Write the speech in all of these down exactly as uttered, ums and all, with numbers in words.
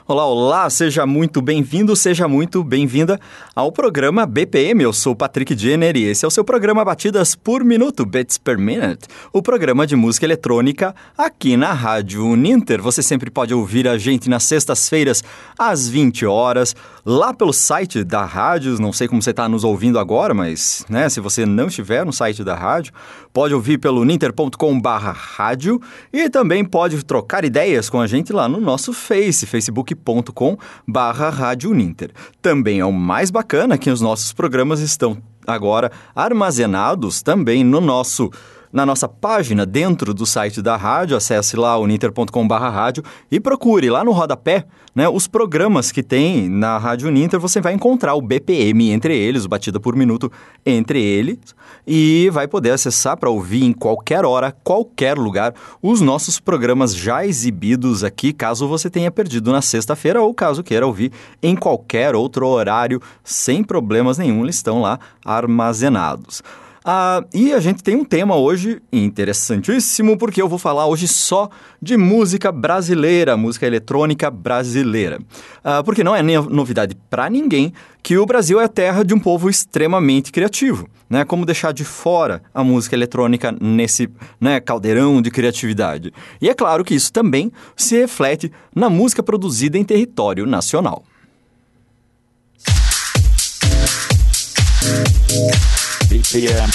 Olá, olá, seja muito bem-vindo, seja muito bem-vinda ao programa B P M. Eu sou o Patrick Jenner e esse é o seu programa Batidas por Minuto, Beats per Minute, o programa de música eletrônica aqui na Rádio Uninter. Você sempre pode ouvir a gente nas sextas-feiras às vinte horas, lá pelo site da rádio. Não sei como você está nos ouvindo agora, mas né, se você não estiver no site da rádio, pode ouvir pelo uninter ponto com barra rádio e também pode trocar ideias com a gente lá no nosso Face, facebook ponto com barra Rádio Uninter. Também é o mais bacana que os nossos programas estão agora armazenados também no nosso, na nossa página dentro do site da rádio. Acesse lá uninter ponto com barra rádio e procure lá no rodapé, né, os programas que tem na Rádio Uninter. Você vai encontrar o B P M entre eles, o Batida por Minuto entre eles, e vai poder acessar para ouvir em qualquer hora, qualquer lugar, os nossos programas já exibidos aqui, caso você tenha perdido na sexta-feira ou caso queira ouvir em qualquer outro horário, sem problemas nenhum, eles estão lá armazenados. Ah, e a gente tem um tema hoje interessantíssimo, porque eu vou falar hoje só de música brasileira, música eletrônica brasileira. Ah, porque não é nem novidade para ninguém que o Brasil é a terra de um povo extremamente criativo, né? Como deixar de fora a música eletrônica nesse, né, caldeirão de criatividade? E é claro que isso também se reflete na música produzida em território nacional. B P M.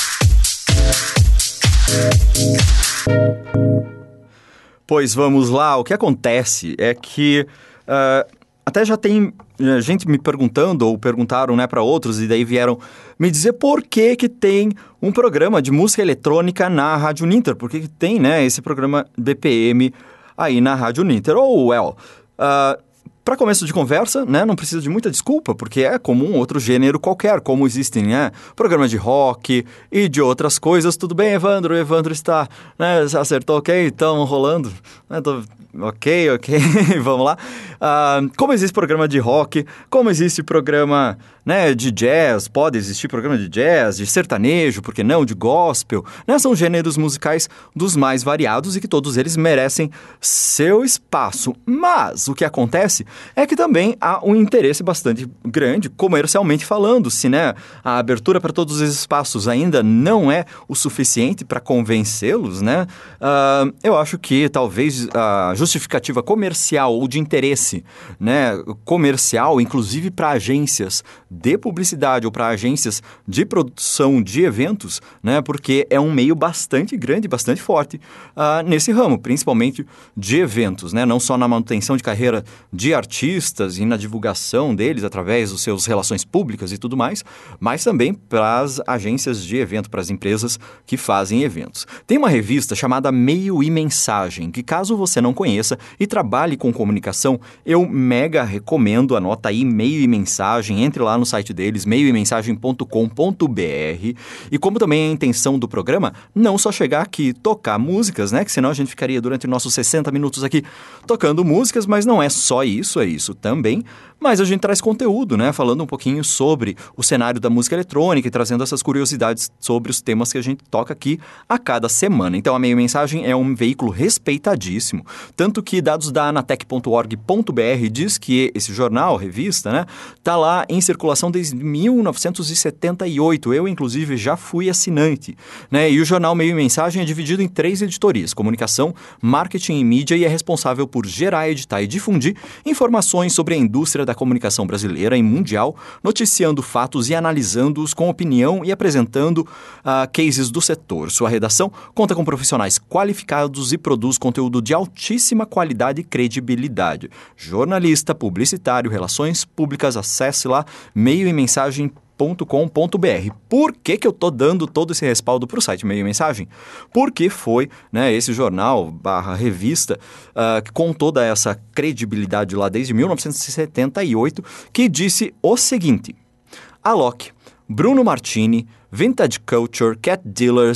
Pois vamos lá, o que acontece é que uh, até já tem uh, gente me perguntando, ou perguntaram, né, para outros, e daí vieram me dizer por que que tem um programa de música eletrônica na Rádio Uninter, por que que tem, né, esse programa B P M aí na Rádio Uninter. Ou, oh, well, uh, para começo de conversa, né, não precisa de muita desculpa, porque é como um outro gênero qualquer, como existem, né, programas de rock e de outras coisas. Tudo bem, Evandro? O Evandro está, né, acertou, ok, então rolando, né, tô, ok, ok, vamos lá. Uh, como existe programa de rock, como existe programa, né, de jazz, pode existir programa de jazz, de sertanejo, por que não, de gospel, né, são gêneros musicais dos mais variados e que todos eles merecem seu espaço. Mas o que acontece é que também há um interesse bastante grande, comercialmente falando, se, né, a abertura para todos os espaços ainda não é o suficiente para convencê-los, né, uh, eu acho que talvez a justificativa comercial ou de interesse, né, comercial, inclusive para agências de publicidade ou para agências de produção de eventos, né, porque é um meio bastante grande, bastante forte uh, nesse ramo, principalmente de eventos, né, não só na manutenção de carreira de artistas e na divulgação deles através dos seus relações públicas e tudo mais, mas também para as agências de evento, para as empresas que fazem eventos. Tem uma revista chamada Meio e Mensagem, que caso você não conheça e trabalhe com comunicação, eu mega recomendo, anota aí Meio e Mensagem, entre lá no site deles, meio e mensagem ponto com ponto b r. E como também a intenção do programa, não só chegar aqui e tocar músicas, né, que senão a gente ficaria durante nossos sessenta minutos aqui tocando músicas, mas não é só isso, é isso também, mas a gente traz conteúdo, né, falando um pouquinho sobre o cenário da música eletrônica e trazendo essas curiosidades sobre os temas que a gente toca aqui a cada semana. Então a Meio Mensagem é um veículo respeitadíssimo, tanto que dados da anatec ponto org ponto b r diz que esse jornal, revista, né, tá lá em circulação desde mil novecentos e setenta e oito. Eu, inclusive, já fui assinante, né, e o jornal Meio Mensagem é dividido em três editorias: comunicação, marketing e mídia, e é responsável por gerar, editar e difundir informações sobre a indústria da comunicação brasileira e mundial, noticiando fatos e analisando-os com opinião e apresentando uh, cases do setor. Sua redação conta com profissionais qualificados e produz conteúdo de altíssima qualidade e credibilidade. Jornalista, publicitário, relações públicas, acesse lá meio e mensagem ponto com ponto b r. Por que que eu tô dando todo esse respaldo para o site Meio Mensagem? Porque foi, né, esse jornal barra revista uh, com toda essa credibilidade lá desde mil novecentos e setenta e oito que disse o seguinte: Alok, Bruno Martini, Vintage Culture, Cat Dealers,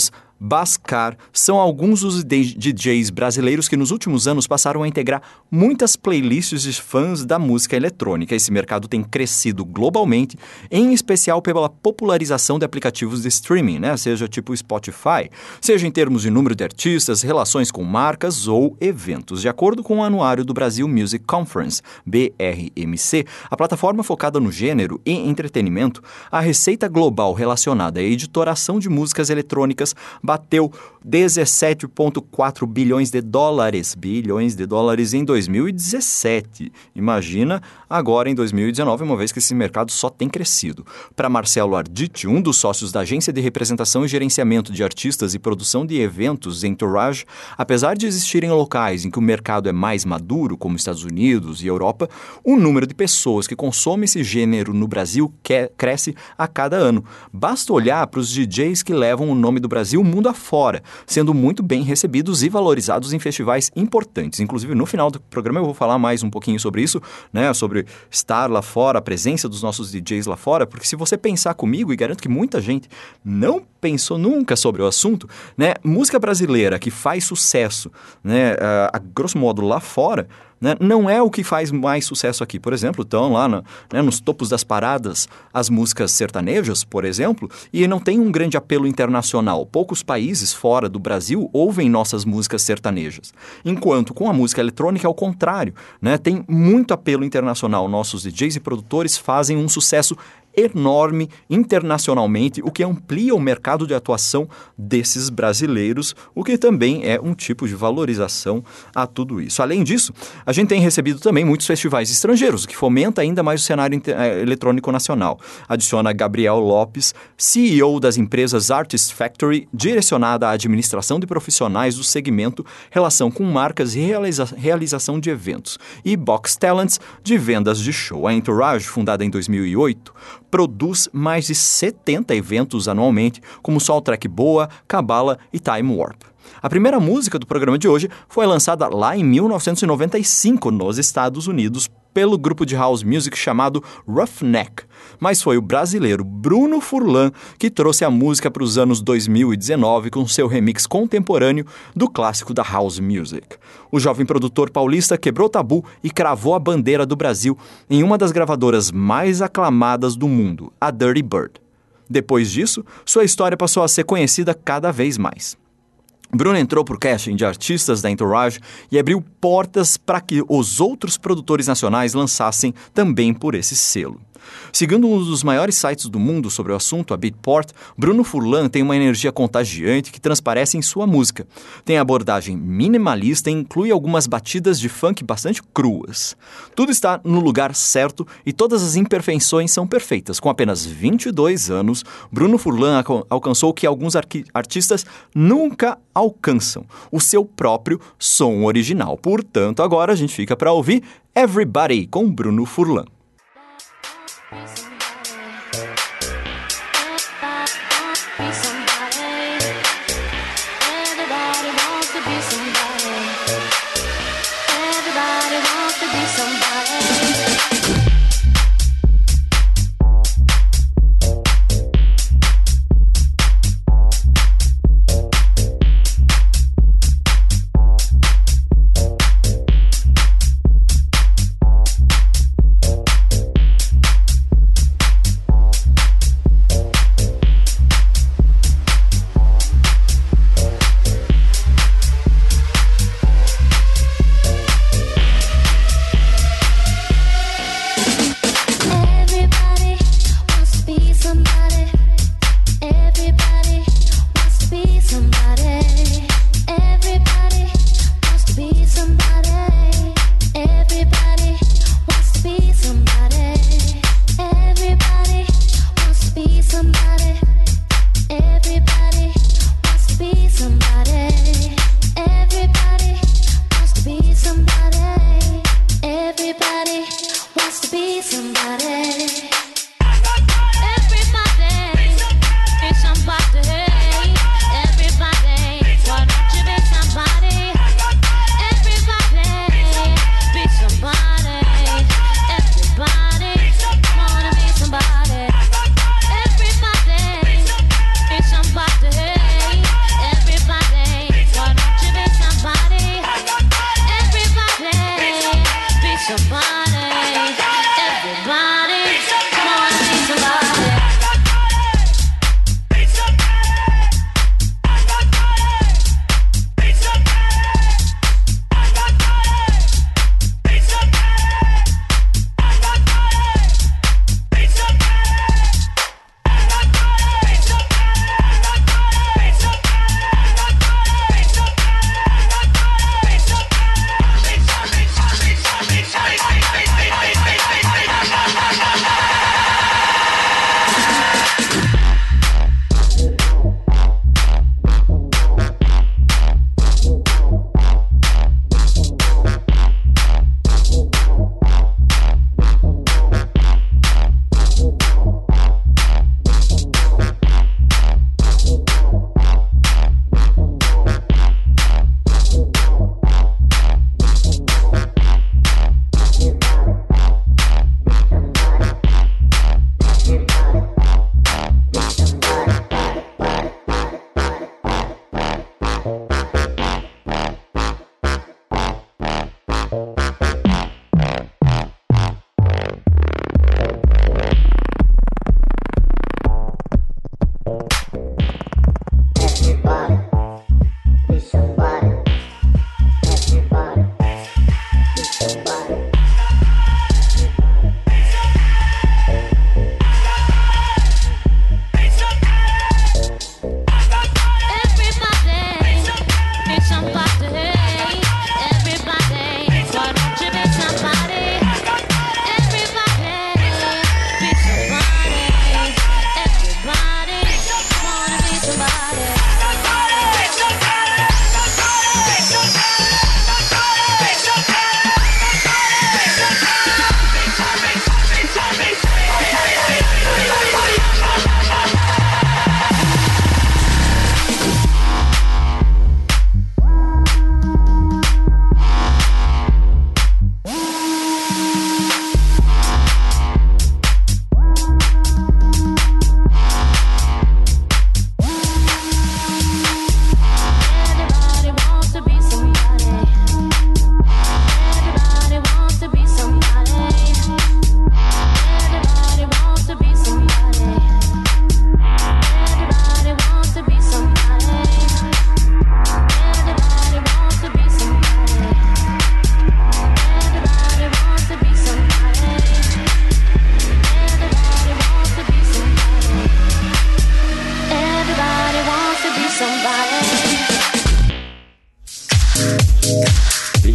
Bascar são alguns dos D Js brasileiros que nos últimos anos passaram a integrar muitas playlists de fãs da música eletrônica. Esse mercado tem crescido globalmente, em especial pela popularização de aplicativos de streaming, né? Seja tipo Spotify, seja em termos de número de artistas, relações com marcas ou eventos. De acordo com o anuário do Brasil Music Conference, B R M C, a plataforma focada no gênero e entretenimento, a receita global relacionada à editoração de músicas eletrônicas bateu dezessete vírgula quatro bilhões de dólares, bilhões de dólares em dois mil e dezessete. Imagina agora em dois mil e dezenove, uma vez que esse mercado só tem crescido. Para Marcelo Arditi, um dos sócios da agência de representação e gerenciamento de artistas e produção de eventos Entourage, apesar de existirem locais em que o mercado é mais maduro, como Estados Unidos e Europa, o número de pessoas que consomem esse gênero no Brasil que cresce a cada ano. Basta olhar para os D Js que levam o nome do Brasil mundo afora, sendo muito bem recebidos e valorizados em festivais importantes. Inclusive, no final do programa eu vou falar mais um pouquinho sobre isso, né? Sobre estar lá fora, a presença dos nossos D Js lá fora, porque se você pensar comigo, e garanto que muita gente não pensou nunca sobre o assunto, né? Música brasileira que faz sucesso, né? A, a grosso modo lá fora, né, não é o que faz mais sucesso aqui. Por exemplo, estão lá no, né, nos topos das paradas as músicas sertanejas, por exemplo, e não tem um grande apelo internacional. Poucos países fora do Brasil ouvem nossas músicas sertanejas. Enquanto com a música eletrônica é o contrário, né, tem muito apelo internacional. Nossos D Js e produtores fazem um sucesso enorme internacionalmente, o que amplia o mercado de atuação desses brasileiros, o que também é um tipo de valorização a tudo isso. Além disso, a gente tem recebido também muitos festivais estrangeiros, o que fomenta ainda mais o cenário eletrônico nacional. Adiciona Gabriel Lopes, C E O das empresas Artist Factory, direcionada à administração de profissionais do segmento, relação com marcas e realiza- realização de eventos. E Box Talents, de vendas de show. A Entourage, fundada em dois mil e oito, produz mais de setenta eventos anualmente, como Soundtrack Boa, Cabala e Time Warp. A primeira música do programa de hoje foi lançada lá em mil novecentos e noventa e cinco, nos Estados Unidos, pelo grupo de house music chamado Roughneck, mas foi o brasileiro Bruno Furlan que trouxe a música para os anos dois mil e dezenove com seu remix contemporâneo do clássico da house music. O jovem produtor paulista quebrou tabu e cravou a bandeira do Brasil em uma das gravadoras mais aclamadas do mundo, a Dirty Bird. Depois disso, sua história passou a ser conhecida cada vez mais. Bruno entrou para o casting de artistas da Entourage e abriu portas para que os outros produtores nacionais lançassem também por esse selo. Segundo um dos maiores sites do mundo sobre o assunto, a Beatport, Bruno Furlan tem uma energia contagiante que transparece em sua música. Tem abordagem minimalista e inclui algumas batidas de funk bastante cruas. Tudo está no lugar certo e todas as imperfeições são perfeitas. Com apenas vinte e dois anos, Bruno Furlan alcançou o que alguns arqui- artistas nunca alcançam, o seu próprio som original. Portanto, agora a gente fica para ouvir Everybody com Bruno Furlan.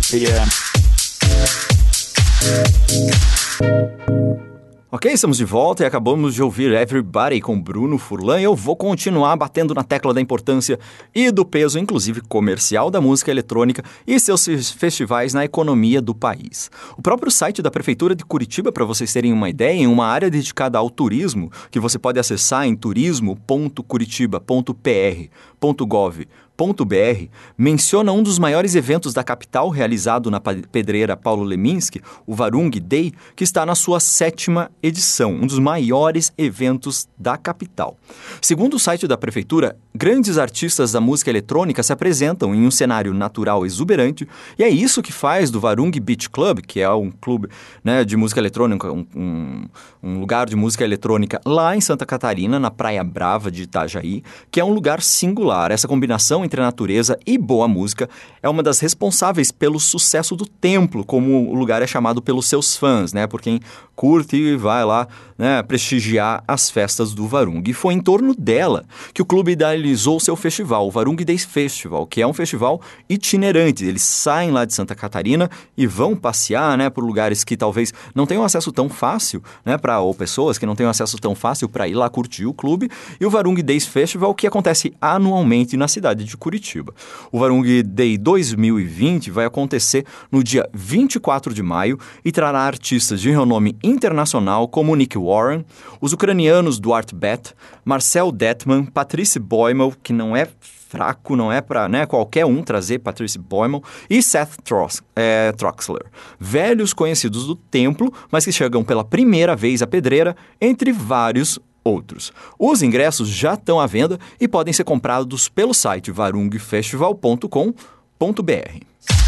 Ok, estamos de volta e acabamos de ouvir Everybody com Bruno Furlan e eu vou continuar batendo na tecla da importância e do peso, inclusive comercial, da música eletrônica e seus festivais na economia do país. O próprio site da Prefeitura de Curitiba, para vocês terem uma ideia, em uma área dedicada ao turismo, que você pode acessar em turismo ponto curitiba ponto p r ponto gov ponto b r, menciona um dos maiores eventos da capital realizado na pedreira Paulo Leminski, o Varung Day, que está na sua sétima edição, um dos maiores eventos da capital. Segundo o site da prefeitura, grandes artistas da música eletrônica se apresentam em um cenário natural exuberante e é isso que faz do Varung Beach Club, que é um clube, né, de música eletrônica, um, um, um lugar de música eletrônica lá em Santa Catarina, na Praia Brava de Itajaí, que é um lugar singular. Essa combinação entre a natureza e boa música é uma das responsáveis pelo sucesso do templo, como o lugar é chamado pelos seus fãs, né? Por quem curte e vai lá, né, prestigiar as festas do Varung. E foi em torno dela que o clube idealizou seu festival, o Varung Days Festival, que é um festival itinerante. Eles saem lá de Santa Catarina e vão passear, né, por lugares que talvez não tenham acesso tão fácil, né, para ou pessoas que não tenham acesso tão fácil para ir lá curtir o clube. E o Varung Days Festival, que acontece anualmente na cidade de Curitiba. O Varung Day dois mil e vinte vai acontecer no dia vinte e quatro de maio e trará artistas de renome internacional como Nick Warren, os ucranianos Duarte Bet, Marcel Detman, Patrice Boimel, que não é fraco, não é para, né, qualquer um trazer Patrice Boimel, e Seth Tros, é, Troxler, velhos conhecidos do templo, mas que chegam pela primeira vez à pedreira, entre vários outros. Os ingressos já estão à venda e podem ser comprados pelo site varung festival ponto com ponto b r.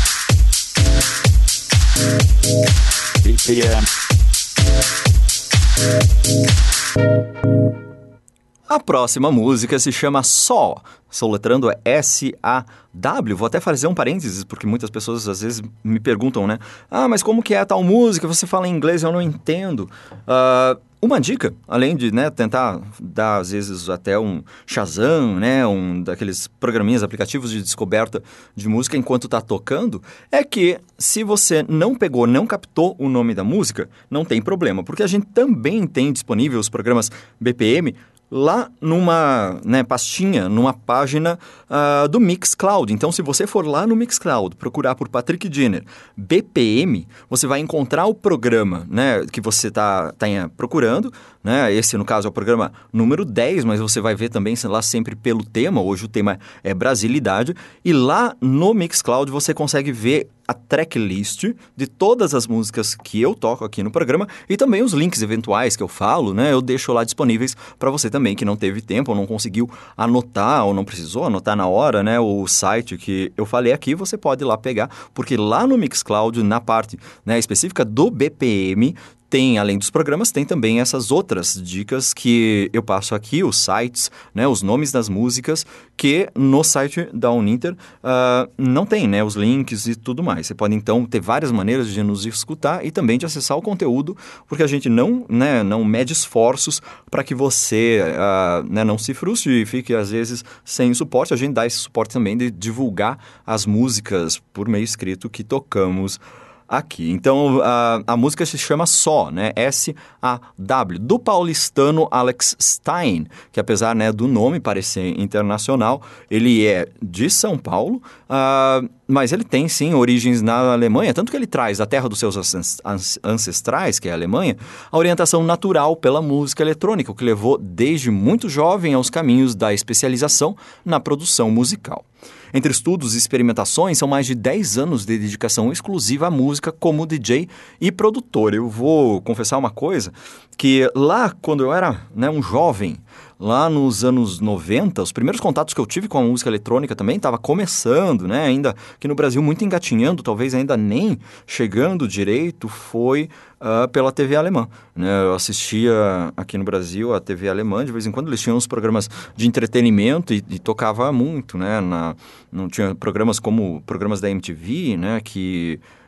A próxima música se chama Só, soletrando é S A W. Vou até fazer um parênteses, porque muitas pessoas às vezes me perguntam, né? Ah, mas como que é a tal música? Você fala em inglês, eu não entendo. Uh, uma dica, além de, né, tentar dar às vezes até um Shazam, né, um daqueles programinhas, aplicativos de descoberta de música enquanto está tocando, é que se você não pegou, não captou o nome da música, não tem problema, porque a gente também tem disponível os programas B P M lá numa, né, pastinha, numa página uh, do Mixcloud. Então, se você for lá no Mixcloud, procurar por Patrick Jenner B P M, você vai encontrar o programa, né, que você está tá procurando. Né? Esse, no caso, é o programa número dez, mas você vai ver também lá sempre pelo tema. Hoje o tema é Brasilidade. E lá no Mixcloud você consegue ver a tracklist de todas as músicas que eu toco aqui no programa e também os links eventuais que eu falo, né? Eu deixo lá disponíveis para você também que não teve tempo ou não conseguiu anotar ou não precisou anotar na hora, né? O site que eu falei aqui, você pode ir lá pegar, porque lá no Mixcloud, na parte, né, específica do B P M, tem, além dos programas, tem também essas outras dicas que eu passo aqui, os sites, né, os nomes das músicas, que no site da Uninter uh, não tem, né, os links e tudo mais. Você pode, então, ter várias maneiras de nos escutar e também de acessar o conteúdo, porque a gente não, né, não mede esforços para que você uh, né, não se frustre e fique, às vezes, sem suporte. A gente dá esse suporte também de divulgar as músicas por meio escrito que tocamos aqui. Então, a, a música se chama Só, né? S A W, do paulistano Alex Stein, que apesar, né, do nome parecer internacional, ele é de São Paulo, uh, mas ele tem, sim, origens na Alemanha, tanto que ele traz da terra dos seus ancestrais, que é a Alemanha, a orientação natural pela música eletrônica, o que levou desde muito jovem aos caminhos da especialização na produção musical. Entre estudos e experimentações, são mais de dez anos de dedicação exclusiva à música como D J e produtor. Eu vou confessar uma coisa, que lá quando eu era, né, um jovem, lá nos anos noventa, os primeiros contatos que eu tive com a música eletrônica também estava começando, né, ainda aqui no Brasil muito engatinhando, talvez ainda nem chegando direito, foi uh, pela T V alemã. Né? Eu assistia aqui no Brasil a T V alemã, de vez em quando eles tinham uns programas de entretenimento e, e tocava muito, né, na, não tinha programas como programas da M T V, né, que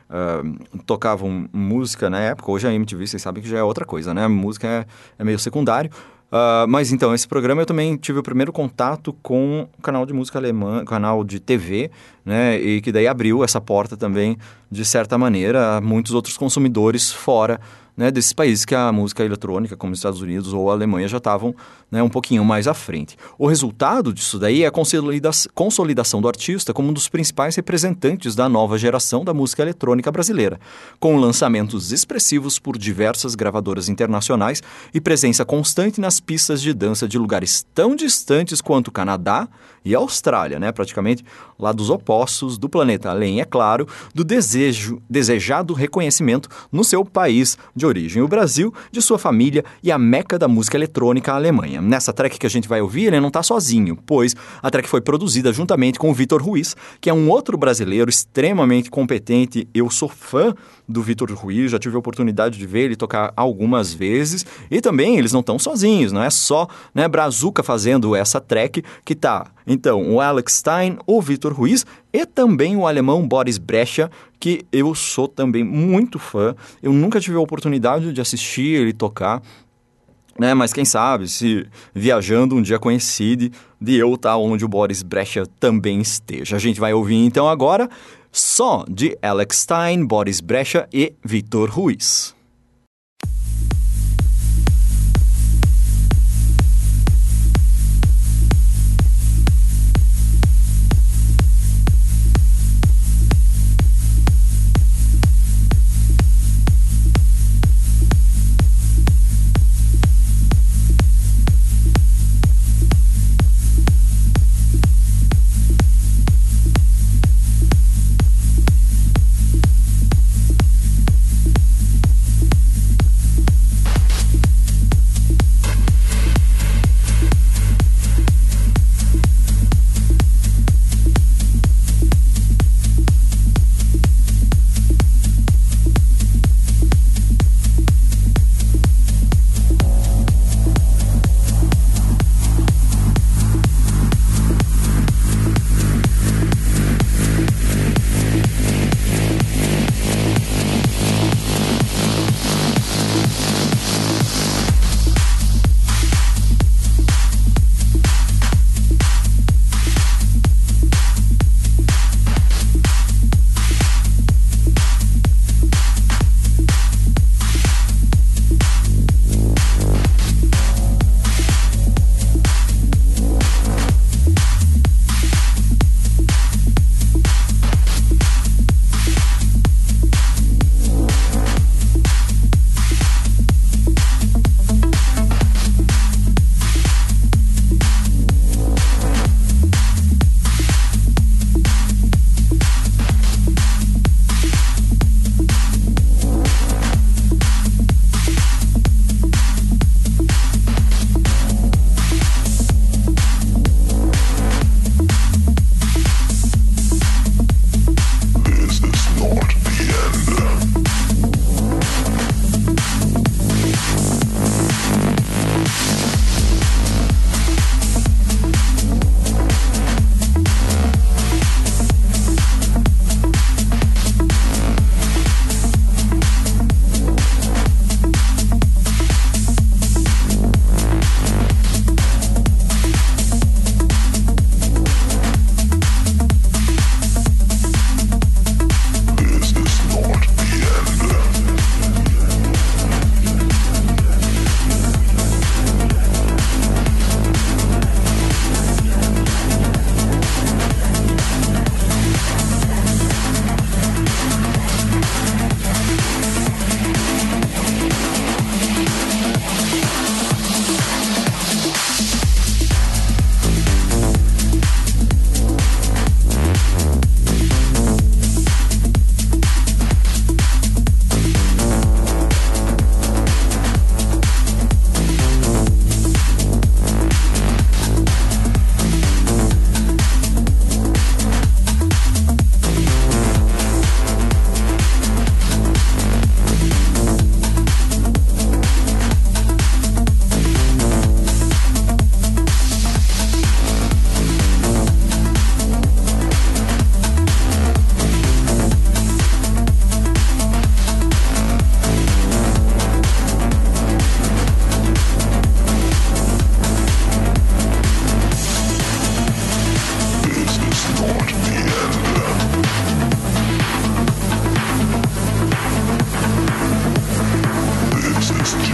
uh, tocavam música na época. Hoje a M T V, vocês sabem que já é outra coisa, né? A música é, é meio secundário. Uh, mas então, esse programa eu também tive o primeiro contato com o canal de música alemã, canal de T V, né? E que daí abriu essa porta também, de certa maneira, a muitos outros consumidores fora, né, desses países que a música eletrônica, como os Estados Unidos ou a Alemanha, já estavam, né, um pouquinho mais à frente. O resultado disso daí é a consolida- consolidação do artista como um dos principais representantes da nova geração da música eletrônica brasileira, com lançamentos expressivos por diversas gravadoras internacionais e presença constante nas pistas de dança de lugares tão distantes quanto o Canadá e a Austrália, né, praticamente lados opostos do planeta, além, é claro, do desejo, desejado reconhecimento no seu país de origem, o Brasil, de sua família e a meca da música eletrônica, a Alemanha. Nessa track que a gente vai ouvir, ele não está sozinho, pois a track foi produzida juntamente com o Vitor Ruiz, que é um outro brasileiro extremamente competente. Eu sou fã do Vitor Ruiz, já tive a oportunidade de ver ele tocar algumas vezes, e também eles não estão sozinhos, não é só, né, Brazuca fazendo essa track que tá. Então, o Alex Stein, o Vitor Ruiz e também o alemão Boris Brecha, que eu sou também muito fã. Eu nunca tive a oportunidade de assistir ele tocar, né? Mas quem sabe, se viajando um dia coincide de eu estar onde o Boris Brecha também esteja. A gente vai ouvir então agora só de Alex Stein, Boris Brecha e Vitor Ruiz.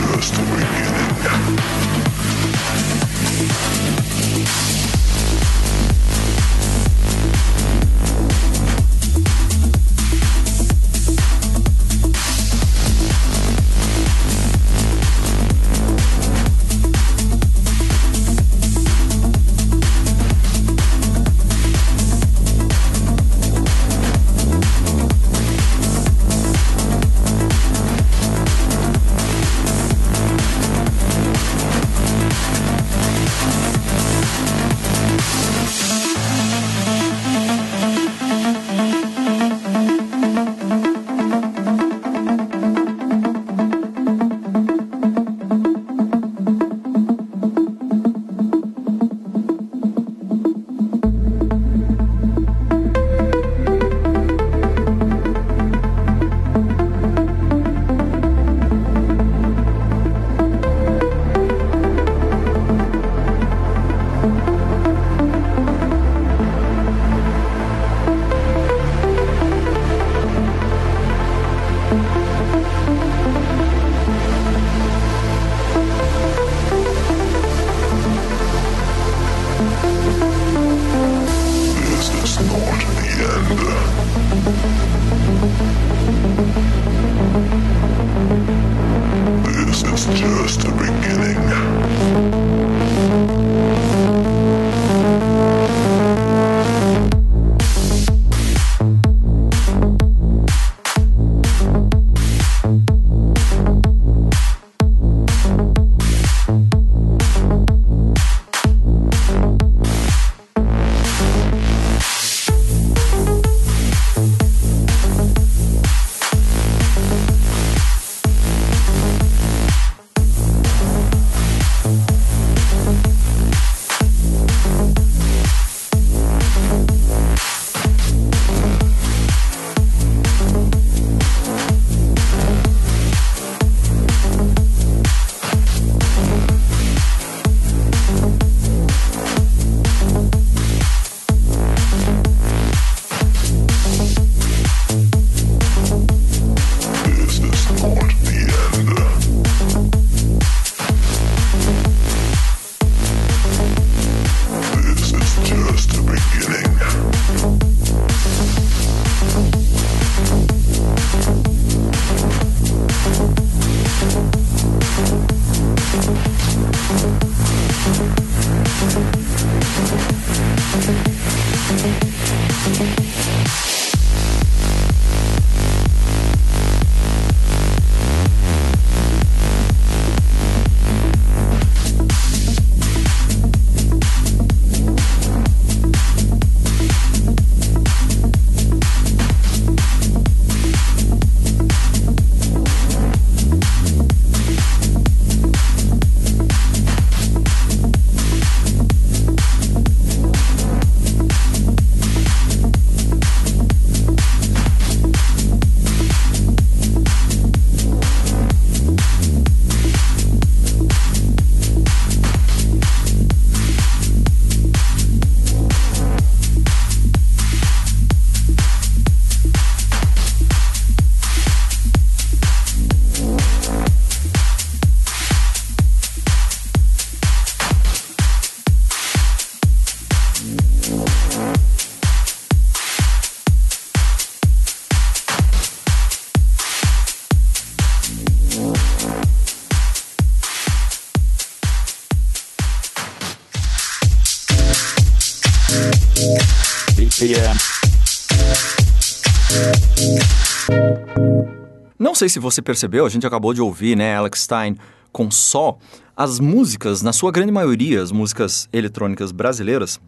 Não sei se você percebeu, a gente acabou de ouvir, né, Alex Stein com Só. As músicas, na sua grande maioria, as músicas eletrônicas brasileiras,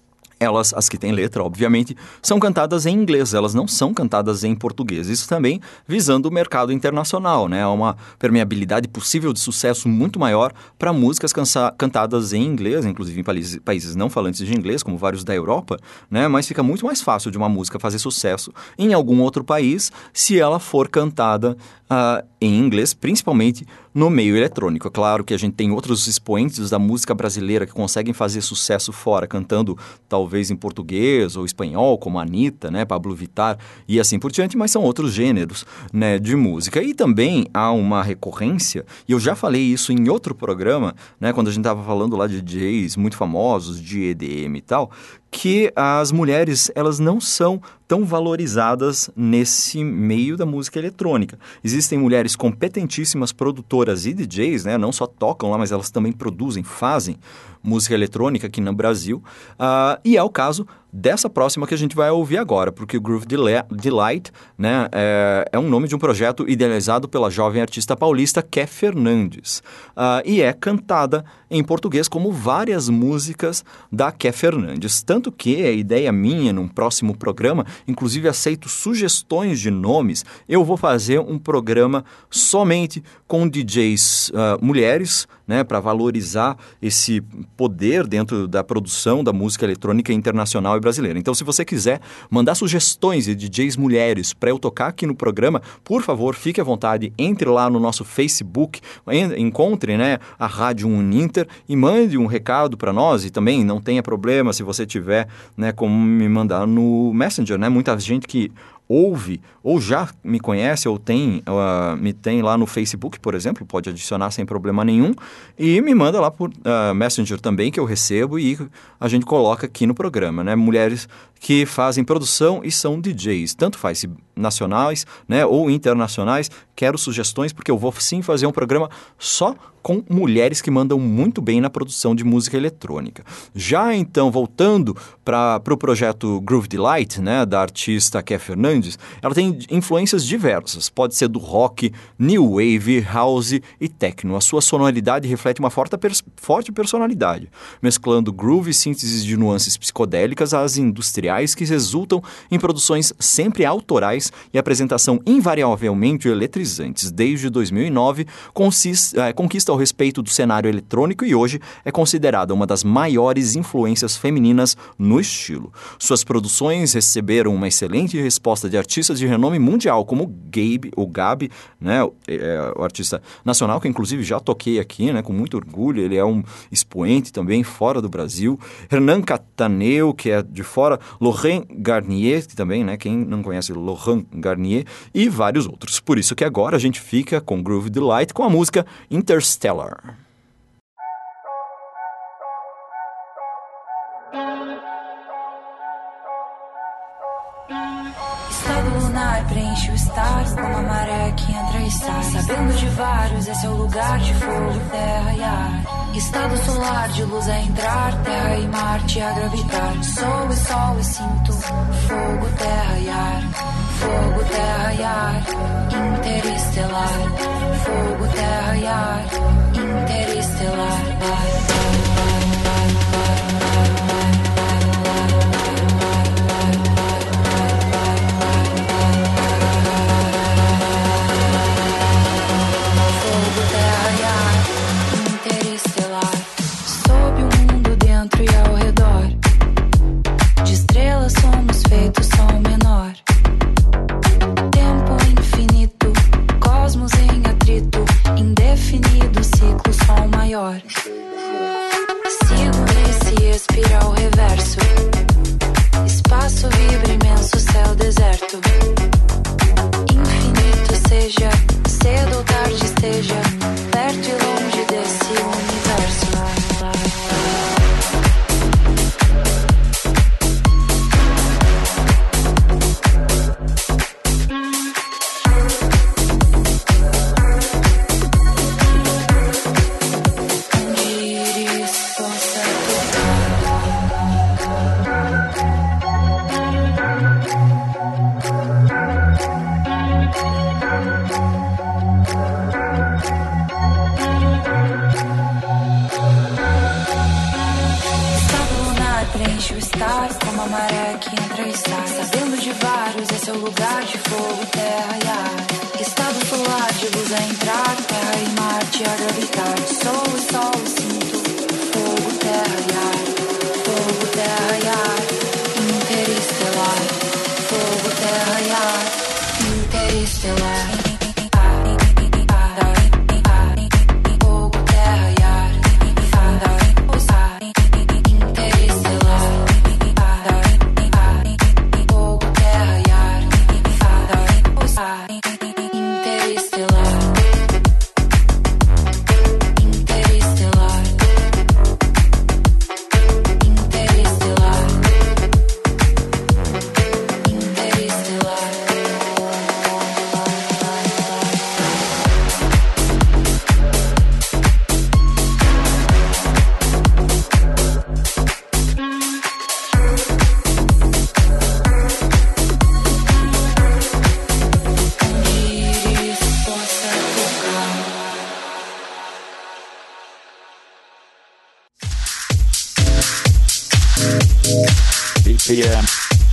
elas, as que têm letra, obviamente, são cantadas em inglês, elas não são cantadas em português. Isso também visando o mercado internacional, né? Uma permeabilidade possível de sucesso muito maior para músicas cansa- cantadas em inglês, inclusive em países, países não falantes de inglês, como vários da Europa, né? Mas fica muito mais fácil de uma música fazer sucesso em algum outro país se ela for cantada uh, em inglês, principalmente no meio eletrônico. É claro que a gente tem outros expoentes da música brasileira que conseguem fazer sucesso fora, cantando tal talvez em português ou espanhol, como a Anitta, né, Pablo Vittar e assim por diante, mas são outros gêneros, né, de música. E também há uma recorrência, e eu já falei isso em outro programa, né, quando a gente estava falando lá de D Js muito famosos, de E D M e tal, que as mulheres, elas não são tão valorizadas nesse meio da música eletrônica. Existem mulheres competentíssimas, produtoras e D Js, né? Não só tocam lá, mas elas também produzem, fazem música eletrônica aqui no Brasil. Uh, e é o caso dessa próxima que a gente vai ouvir agora, porque o Groove Delight, né, é, é um nome de um projeto idealizado pela jovem artista paulista Ké Fernandes. Uh, e é cantada em português como várias músicas da Ké Fernandes. Tanto que a ideia minha, num próximo programa, inclusive aceito sugestões de nomes, eu vou fazer um programa somente com D Js uh, mulheres, né, para valorizar esse poder dentro da produção da música eletrônica internacional e brasileira. Então, se você quiser mandar sugestões de D Js mulheres para eu tocar aqui no programa, por favor, fique à vontade, entre lá no nosso Facebook, encontre, né, a Rádio Uninter e mande um recado para nós. E também não tenha problema se você tiver, né, como me mandar no Messenger, né? Muita gente que ouve ou já me conhece ou tem, uh, me tem lá no Facebook, por exemplo, pode adicionar sem problema nenhum e me manda lá por uh, Messenger também, que eu recebo e a gente coloca aqui no programa, né? Mulheres que fazem produção e são D Js, tanto faz se nacionais, né, ou internacionais. Quero sugestões porque eu vou sim fazer um programa só com mulheres que mandam muito bem na produção de música eletrônica. Já então, voltando para o pro projeto Groove Delight, né, da artista Ké Fernandes, ela tem influências diversas. Pode ser do rock, new wave, house e techno. A sua sonoridade reflete uma forte, pers- forte personalidade, mesclando groove e sínteses de nuances psicodélicas às industriais que resultam em produções sempre autorais e apresentação invariavelmente eletrizantes. Desde dois mil e nove, consiste, é, conquista ao respeito do cenário eletrônico e hoje é considerada uma das maiores influências femininas no estilo. Suas produções receberam uma excelente resposta de artistas de renome mundial, como Gabe, o Gabi, né, é, o artista nacional, que inclusive já toquei aqui, né, com muito orgulho. Ele é um expoente também fora do Brasil. Hernan Cataneu, que é de fora. Laurent Garnier, que também, né, quem não conhece Laurent Garnier, e vários outros. Por isso que agora a gente fica com Groove Delight com a música Interstellar. Estado lunar preenche o estar como a maré que entra e sai. Sabendo de vários, esse é o lugar de fogo, terra e ar. Estado solar de luz a entrar, terra e Marte a gravitar. Sou e sol e sinto fogo, terra e ar. Fogo, terra e ar, interestelar. Fogo, terra e ar, interestelar. Fogo, terra e ar, interestelar. Sob o mundo dentro e ao redor, de estrelas somos feitos som menor. Tempo infinito, cosmos em atrito, indefinido. Yeah.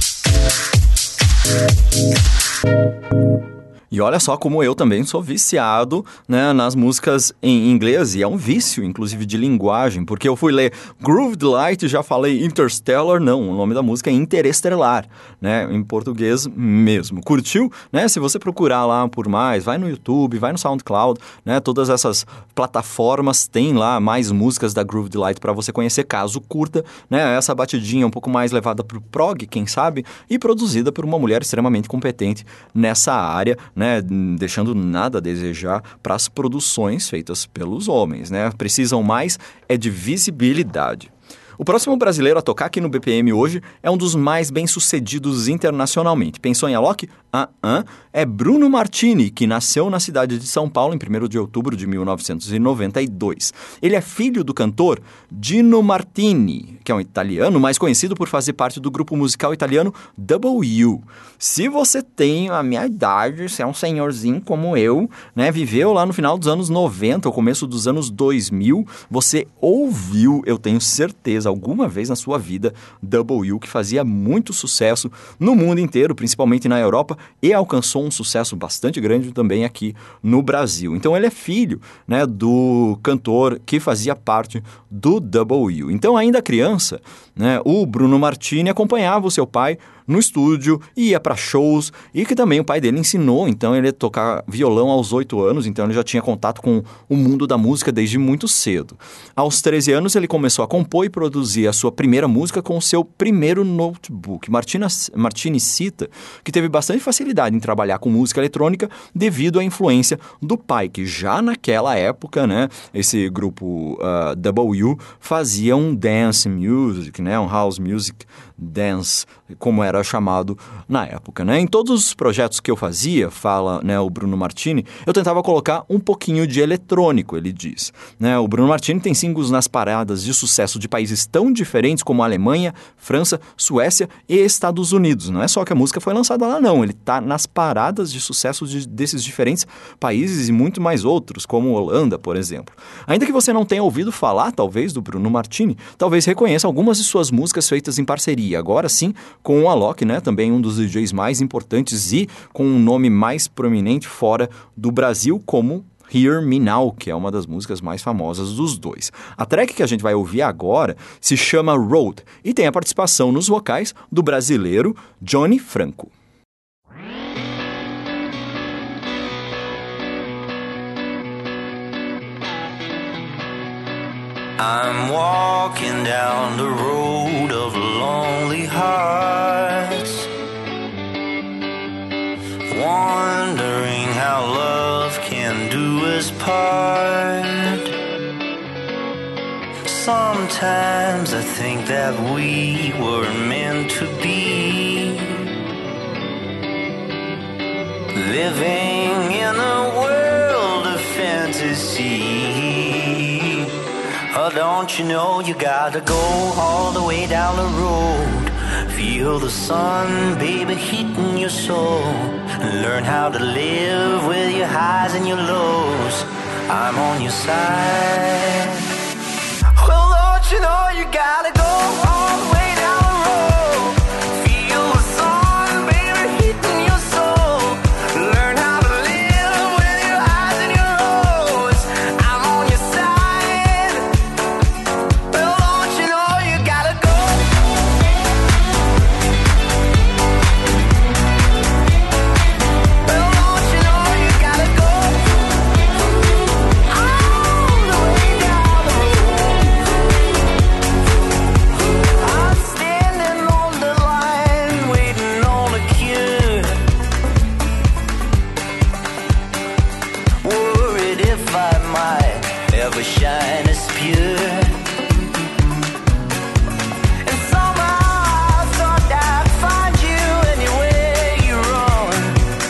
E olha só como eu também sou viciado, né, nas músicas em inglês, e é um vício, inclusive, de linguagem, porque eu fui ler Groove Delight e já falei Interstellar, não, o nome da música é Interestelar, né, em português mesmo. Curtiu? Né? Se você procurar lá por mais, vai no YouTube, vai no SoundCloud, né, todas essas plataformas têm lá mais músicas da Groove Delight para você conhecer, caso curta, né, essa batidinha um pouco mais levada pro prog, quem sabe, e produzida por uma mulher extremamente competente nessa área, né, deixando nada a desejar para as produções feitas pelos homens, né? Precisam mais é de visibilidade. O próximo brasileiro a tocar aqui no B P M hoje é um dos mais bem-sucedidos internacionalmente. Pensou em Alok? Ah, ah, é Bruno Martini, que nasceu na cidade de São Paulo em primeiro de outubro de mil novecentos e noventa e dois. Ele é filho do cantor Dino Martini, que é um italiano, mais conhecido por fazer parte do grupo musical italiano Double U. Se você tem a minha idade, se é um senhorzinho como eu, né, viveu lá no final dos anos noventa, ou começo dos anos dois mil, você ouviu, eu tenho certeza, alguma vez na sua vida, Double U, que fazia muito sucesso no mundo inteiro, principalmente na Europa, e alcançou um sucesso bastante grande também aqui no Brasil. Então ele é filho, né, do cantor que fazia parte do Double U. Então, ainda criança, né, o Bruno Martini acompanhava o seu pai no estúdio, ia para shows, e que também o pai dele ensinou, então ele a tocar violão aos oito anos, então ele já tinha contato com o mundo da música desde muito cedo. Aos treze anos ele começou a compor e produzir a sua primeira música com o seu primeiro notebook. Martina, Martini cita que teve bastante facilidade em trabalhar com música eletrônica devido à influência do pai, que já naquela época, né, esse grupo uh, Double U fazia um dance music, né, um house music dance, como era chamado na época, né? Em todos os projetos que eu fazia, fala, né, o Bruno Martini, eu tentava colocar um pouquinho de eletrônico, ele diz, né? O Bruno Martini tem singles nas paradas de sucesso de países tão diferentes como a Alemanha, França, Suécia e Estados Unidos. Não é só que a música foi lançada lá, não. Ele está nas paradas de sucesso de, desses diferentes países e muito mais outros, como Holanda, por exemplo. Ainda que você não tenha ouvido falar, talvez, do Bruno Martini, talvez reconheça algumas de suas músicas feitas em parceria. Agora sim, com o Alok, né, também um dos D Js mais importantes e com um nome mais prominente fora do Brasil, como Hear Me Now, que é uma das músicas mais famosas dos dois. A track que a gente vai ouvir agora se chama Road e tem a participação nos vocais do brasileiro Johnny Franco. I'm walking down the road of lonely hearts, wondering how love can do us part. Sometimes I think that we were meant to be, living in a world of fantasy. Oh, don't you know you gotta go all the way down the road, feel the sun, baby, heating your soul, and learn how to live with your highs and your lows. I'm on your side. Well, don't you know you gotta go all the way down the road, feel the sun, baby, heating your soul, learn how to live with your highs and your lows. I'm on your side. Well, don't you know you gotta go. Well, don't you know you gotta go all the way down the road. I'm standing on the line, waiting on a cure, worried if I might ever shine as pure. And somehow I thought I'd find you anywhere you run,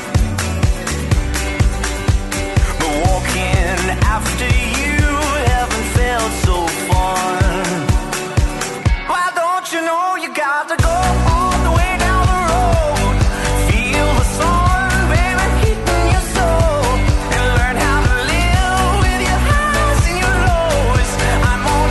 but walking after you haven't felt so fun. Why don't you know you got to go all the way down the road, feel the sun, baby, heating your soul, and learn how to live with your highs and your lows. I'm on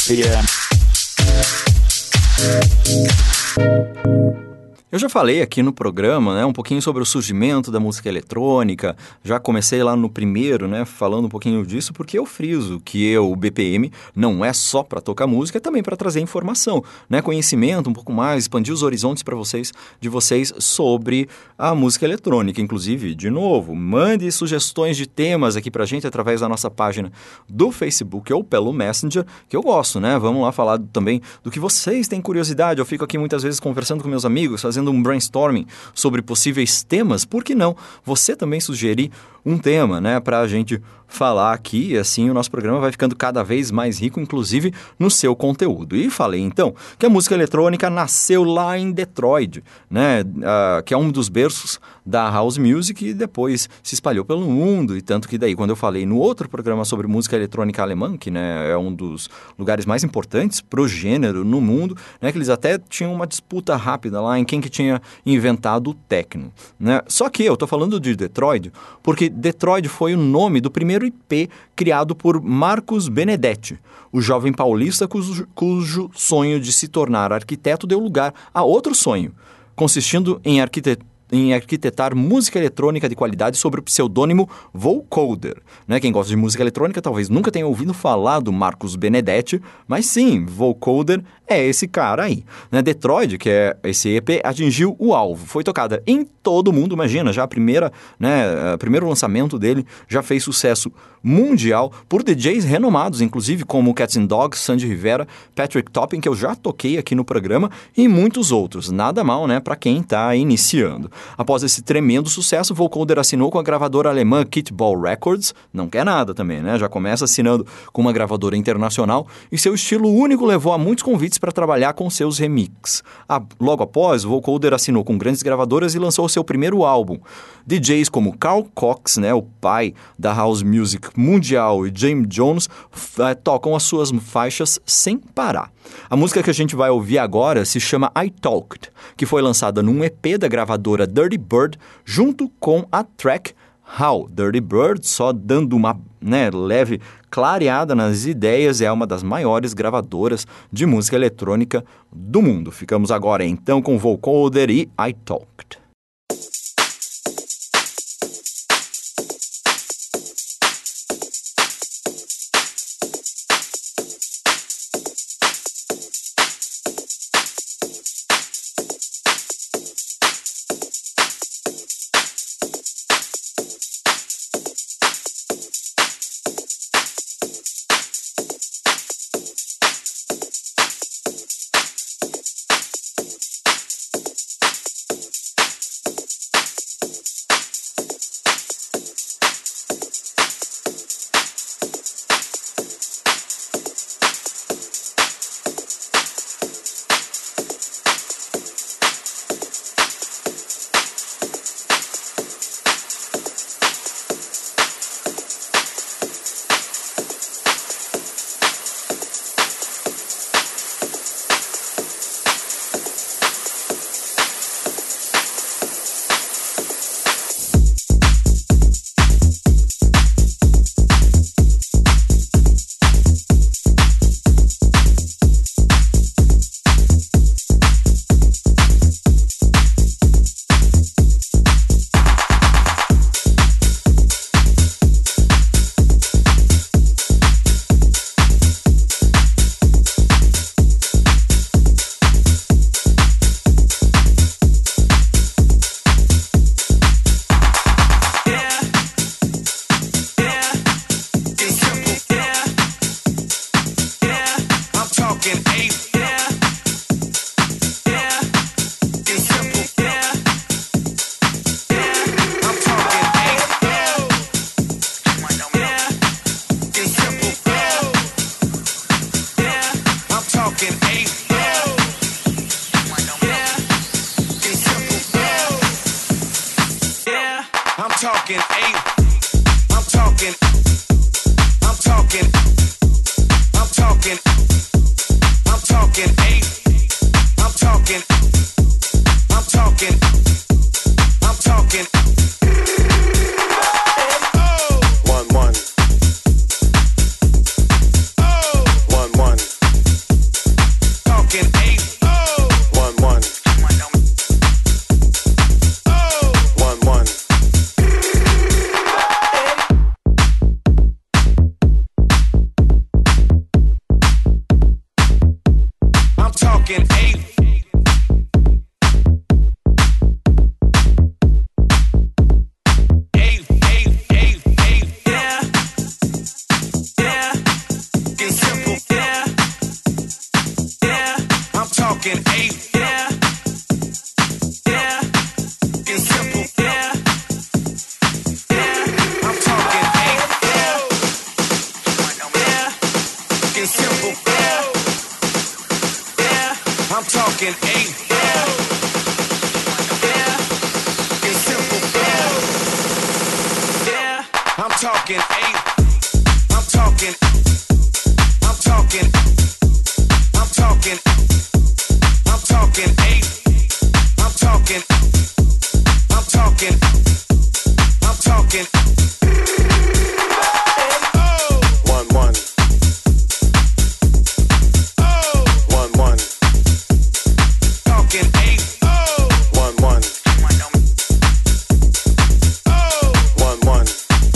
Yeah. Eu já falei aqui no programa, né, um pouquinho sobre o surgimento da música eletrônica, já comecei lá no primeiro, né, falando um pouquinho disso, porque eu friso que eu, o B P M não é só para tocar música, é também para trazer informação, né, conhecimento um pouco mais, expandir os horizontes para vocês, de vocês sobre a música eletrônica. Inclusive, de novo, mande sugestões de temas aqui pra gente através da nossa página do Facebook ou pelo Messenger, que eu gosto, né, vamos lá falar também do que vocês têm curiosidade. Eu fico aqui muitas vezes conversando com meus amigos, fazendo um brainstorming sobre possíveis temas. Por que não você também sugerir um tema, né, para a gente falar aqui, e assim o nosso programa vai ficando cada vez mais rico, inclusive no seu conteúdo. E falei então que a música eletrônica nasceu lá em Detroit, né, uh, que é um dos berços da house music, e depois se espalhou pelo mundo, e tanto que daí quando eu falei no outro programa sobre música eletrônica alemã, que, né, é um dos lugares mais importantes pro gênero no mundo, né, que eles até tinham uma disputa rápida lá em quem que tinha inventado o techno, né? Só que eu tô falando de Detroit porque Detroit foi o nome do primeiro I P criado por Marcus Benedetti, o jovem paulista cujo, cujo sonho de se tornar arquiteto deu lugar a outro sonho, consistindo em arquitetura em arquitetar música eletrônica de qualidade sob o pseudônimo Vocoder. Né? Quem gosta de música eletrônica talvez nunca tenha ouvido falar do Marcus Benedetti, mas sim, Vocoder é esse cara aí. Né? Detroit, que é esse E P, atingiu o alvo. Foi tocada em todo o mundo, imagina, já a primeira, né, o primeiro lançamento dele já fez sucesso mundial por D Js renomados, inclusive como Cats and Dogs, Sandy Rivera, Patrick Topping, que eu já toquei aqui no programa, e muitos outros. Nada mal, né, para quem está iniciando. Após esse tremendo sucesso, Vocoder assinou com a gravadora alemã Kitball Records, não quer nada também, né? Já começa assinando com uma gravadora internacional, e seu estilo único levou a muitos convites para trabalhar com seus remixes. Ah, logo após, Vocoder assinou com grandes gravadoras e lançou seu primeiro álbum. D Js como Carl Cox, né, o pai da house music mundial, e James Jones uh, tocam as suas faixas sem parar. A música que a gente vai ouvir agora se chama I Talked, que foi lançada num E P da gravadora Dirty Bird, junto com a track How. Dirty Bird, só dando uma, né, leve clareada nas ideias, é uma das maiores gravadoras de música eletrônica do mundo. Ficamos agora então com Vocoder e I Talked. talking eight. I'm talking. I'm talking. I'm talking. I'm talking eight. I'm talking. I'm talking. I'm talking. Oh. One one. Oh. One one. talking eight. Oh. One, one. One, one. I'm talking eight. Talking eight, yeah, yeah, in simple, yeah, yeah. I'm talking eight, yeah, yeah, in simple, yeah, yeah. I'm talking eight, yeah, yeah, in simple, yeah, yeah. I'm talking eight. I'm talking. I'm talking. I'm talking. I'm talking eight. I'm talking. I'm talking. I'm talking. Oh. One one. Oh. One one. Talking eight. Oh. One one. Oh. One one.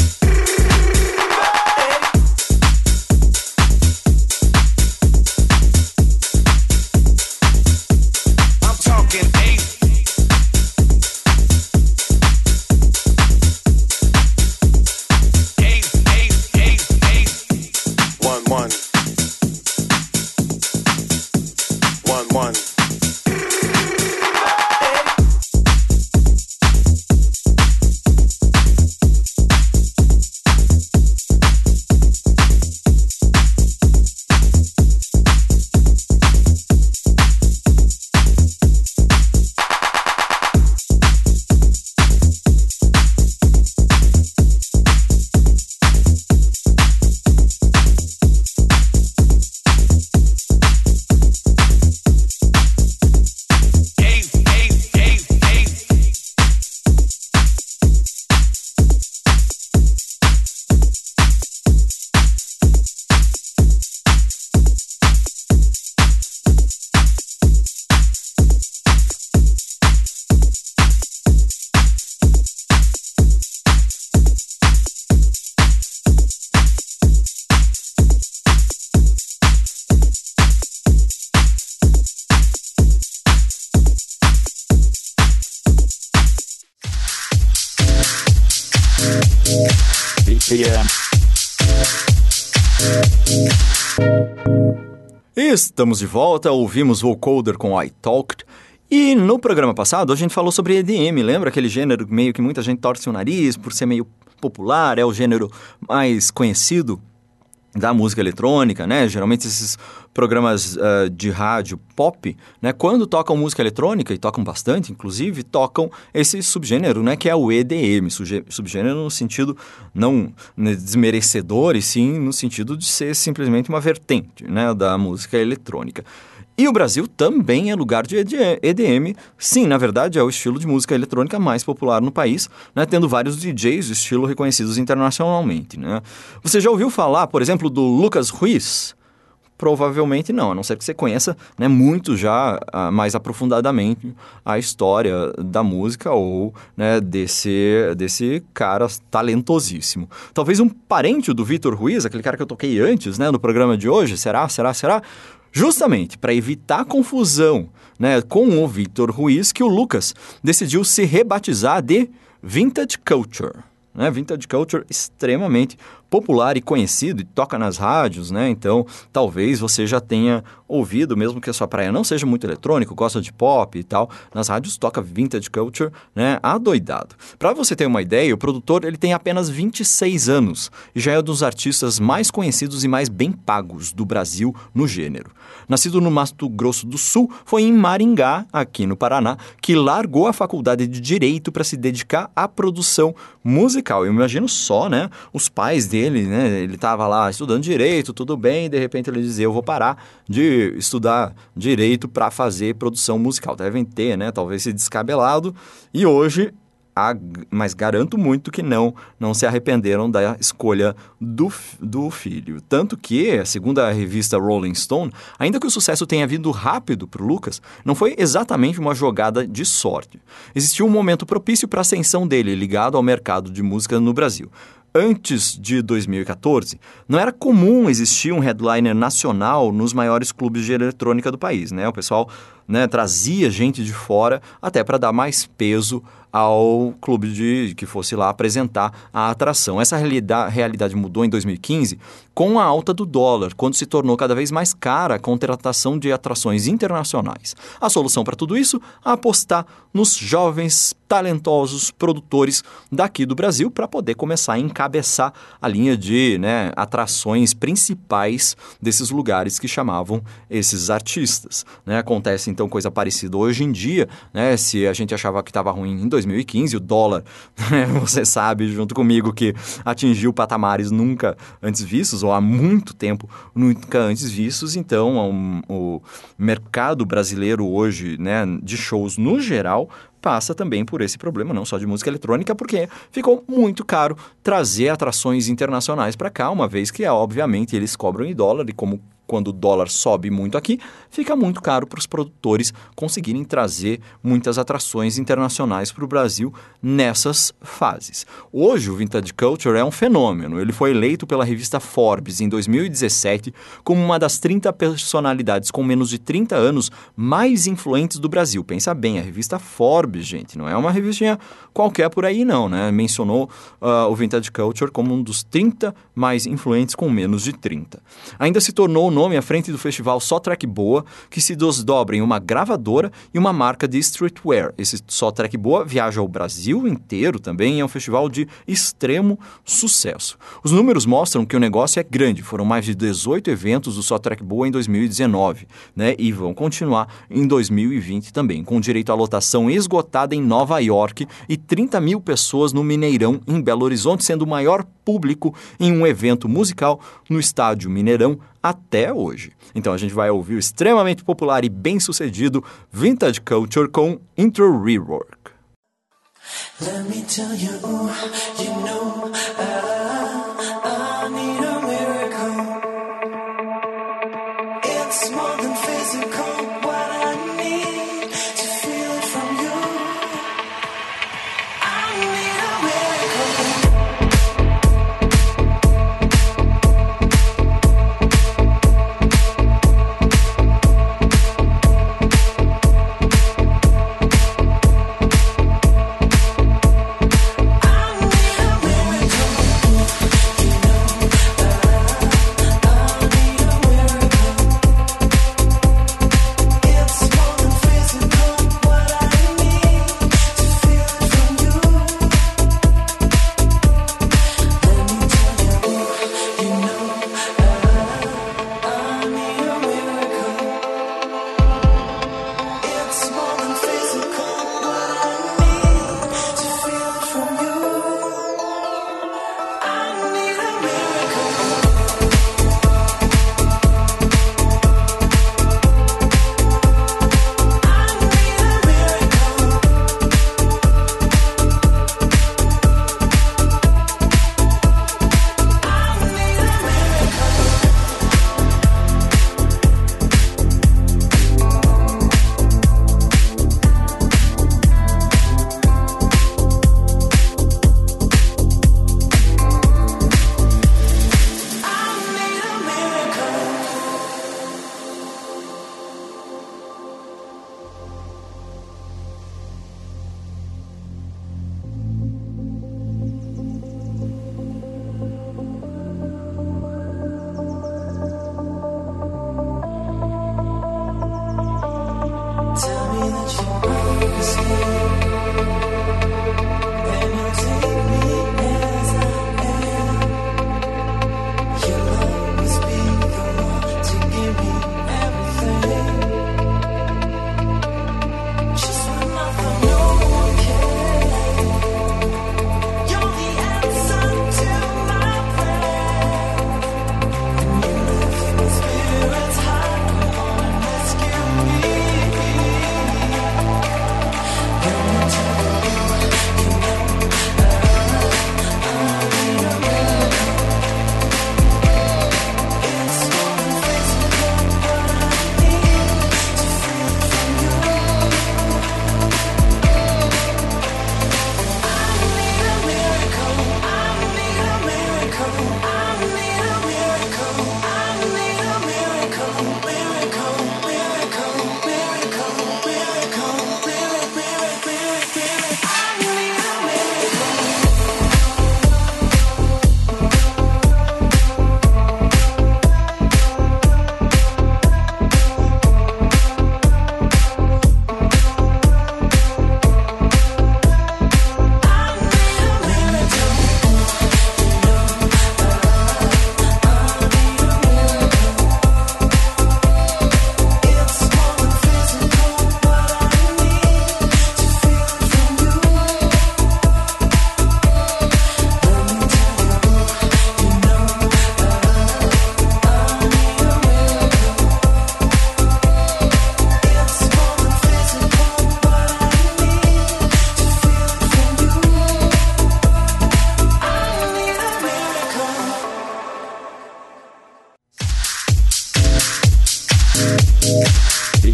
Estamos de volta, ouvimos Vocoder com I Talked. E no programa passado a gente falou sobre E D M, lembra aquele gênero meio que muita gente torce o nariz por ser meio popular, é o gênero mais conhecido da música eletrônica, né? Geralmente esses programas uh, de rádio pop, né? Quando tocam música eletrônica, e tocam bastante, inclusive, tocam esse subgênero, né? Que é o E D M, subgênero no sentido não desmerecedor, e sim no sentido de ser simplesmente uma vertente, né? Da música eletrônica. E o Brasil também é lugar de E D M. Sim, na verdade, é o estilo de música eletrônica mais popular no país, né, tendo vários D Js do estilo reconhecidos internacionalmente. Né? Você já ouviu falar, por exemplo, do Lucas Ruiz? Provavelmente não, a não ser que você conheça, né, muito já uh, mais aprofundadamente a história da música ou, né, desse, desse cara talentosíssimo. Talvez um parente do Vitor Ruiz, aquele cara que eu toquei antes, né, no programa de hoje. Será? Será? Será? Justamente para evitar confusão, né, com o Vitor Ruiz, que o Lucas decidiu se rebatizar de Vintage Culture. Né? Vintage Culture extremamente popular e conhecido e toca nas rádios, né? Então talvez você já tenha ouvido, mesmo que a sua praia não seja muito eletrônico, gosta de pop e tal, nas rádios toca Vintage Culture, né? Adoidado. Para você ter uma ideia, o produtor ele tem apenas vinte e seis anos e já é um dos artistas mais conhecidos e mais bem pagos do Brasil no gênero. Nascido no Mato Grosso do Sul, foi em Maringá, aqui no Paraná, que largou a faculdade de Direito para se dedicar à produção musical. Eu imagino só, né, os pais dele, né, ele estava lá estudando Direito, tudo bem, e de repente ele dizia, eu vou parar de estudar Direito para fazer produção musical. Devem ter, né, talvez se descabelado, e hoje a, mas garanto muito que não, não se arrependeram da escolha do, do filho. Tanto que, segundo a revista Rolling Stone, ainda que o sucesso tenha vindo rápido para o Lucas, não foi exatamente uma jogada de sorte. Existiu um momento propício para a ascensão dele, ligado ao mercado de música no Brasil. Antes de dois mil e catorze, não era comum existir um headliner nacional nos maiores clubes de eletrônica do país, né? O pessoal, né, trazia gente de fora até para dar mais peso ao clube de, que fosse lá apresentar a atração. Essa realidade, realidade mudou em dois mil e quinze com a alta do dólar, quando se tornou cada vez mais cara a contratação de atrações internacionais. A solução para tudo isso? Apostar nos jovens, talentosos produtores daqui do Brasil para poder começar a encabeçar a linha de, né, atrações principais desses lugares que chamavam esses artistas, né? Acontece então coisa parecida hoje em dia, né? Se a gente achava que estava ruim em dois mil e quinze, o dólar, né, você sabe junto comigo que atingiu patamares nunca antes vistos, ou há muito tempo nunca antes vistos. Então um, o mercado brasileiro hoje, né, de shows no geral, passa também por esse problema, não só de música eletrônica, porque ficou muito caro trazer atrações internacionais para cá, uma vez que, obviamente, eles cobram em dólar e como quando o dólar sobe muito aqui, fica muito caro para os produtores conseguirem trazer muitas atrações internacionais para o Brasil nessas fases. Hoje, o Vintage Culture é um fenômeno. Ele foi eleito pela revista Forbes em dois mil e dezessete como uma das trinta personalidades com menos de trinta anos mais influentes do Brasil. Pensa bem, a revista Forbes, gente, não é uma revistinha qualquer por aí não, né? Mencionou uh, o Vintage Culture como um dos trinta mais influentes com menos de trinta. Ainda se tornou o nome à frente do festival Só Track Boa, que se desdobra em uma gravadora e uma marca de streetwear. Esse Só Track Boa viaja ao Brasil inteiro também e é um festival de extremo sucesso. Os números mostram que o negócio é grande, foram mais de dezoito eventos do Só Track Boa em dois mil e dezenove, né? E vão continuar em dois mil e vinte também, com direito à lotação esgotada em Nova York e trinta mil pessoas no Mineirão, em Belo Horizonte, sendo o maior público em um evento musical no estádio Mineirão até hoje. Então a gente vai ouvir o extremamente popular e bem-sucedido Vintage Culture com Intro Rework. Let me tell you, you know, I, I need a miracle. It's more than physical, what I need to feel it from you. I need a miracle. I need a miracle.